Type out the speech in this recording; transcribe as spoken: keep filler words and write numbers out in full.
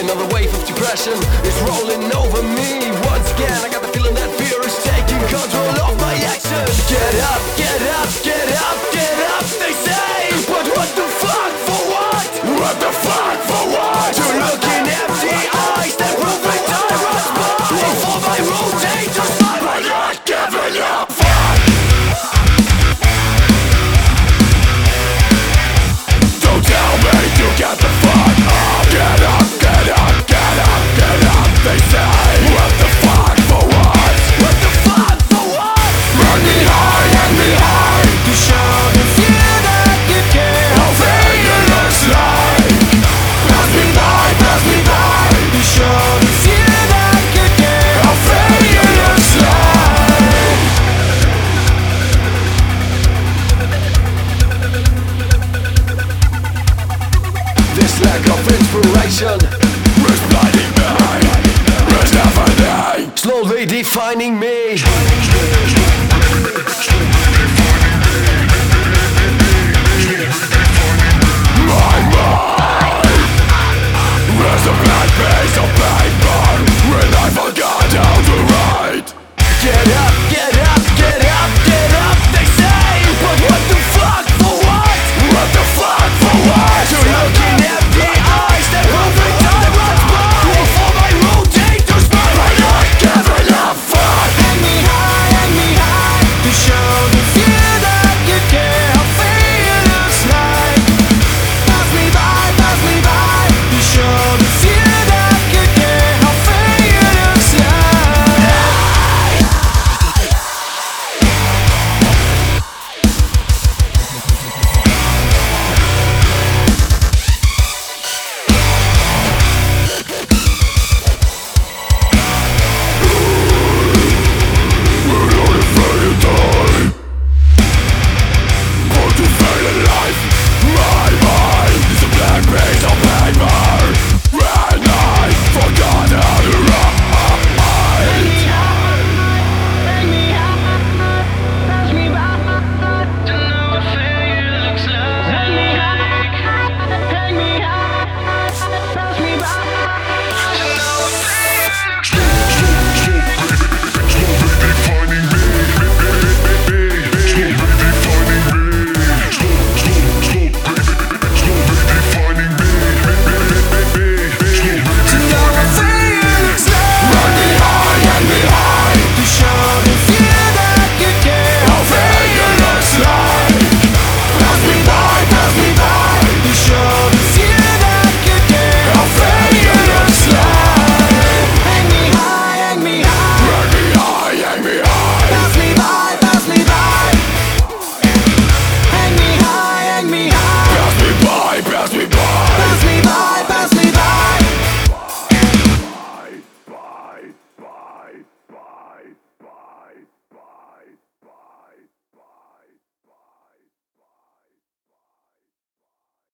Another wave of depression is rolling over me. Once again I got the feeling that fear is taking control of my actions. Get up, get up, get up, get up, they say. But what the fuck, for what? What the fuck, for what? To look in empty eyes that prove my tyrants by. For my rotators, I'm not giving up. Fuck! Don't tell me to get the fuck up. Get up, get up, get up, get up, they say. What the fuck, for what? What the fuck, for what? Run me high, hang me high, to show the fear that you care. How vain it looks like. Pass me by, pass me by, to show the fear that you care. How vain it looks like. This lack of inspiration is blinding me, is never day, slowly defining me.